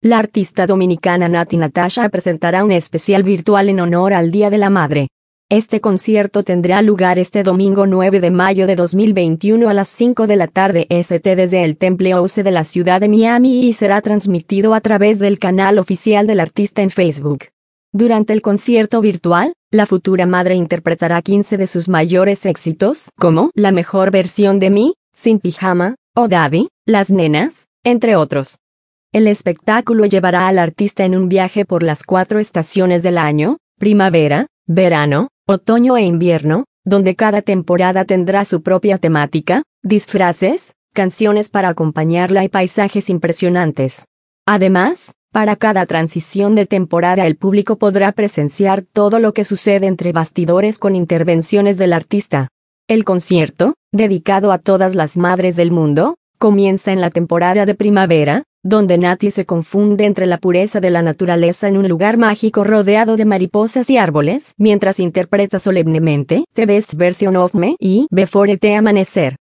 La artista dominicana Natti Natasha presentará un especial virtual en honor al Día de la Madre. Este concierto tendrá lugar este domingo 9 de mayo de 2021 a las 5 de la tarde St. desde el Temple House de la ciudad de Miami y será transmitido a través del canal oficial del artista en Facebook. Durante el concierto virtual, la futura madre interpretará 15 de sus mayores éxitos, como La mejor versión de mí, Sin pijama, Oh Daddy, Las nenas, entre otros. El espectáculo llevará al artista en un viaje por las 4 estaciones del año, primavera, verano, otoño e invierno, donde cada temporada tendrá su propia temática, disfraces, canciones para acompañarla y paisajes impresionantes. Además, para cada transición de temporada el público podrá presenciar todo lo que sucede entre bastidores con intervenciones del artista. El concierto, dedicado a todas las madres del mundo, comienza en la temporada de primavera, donde Natti se confunde entre la pureza de la naturaleza en un lugar mágico rodeado de mariposas y árboles, mientras interpreta solemnemente The Best Version of Me y Before the Amanecer.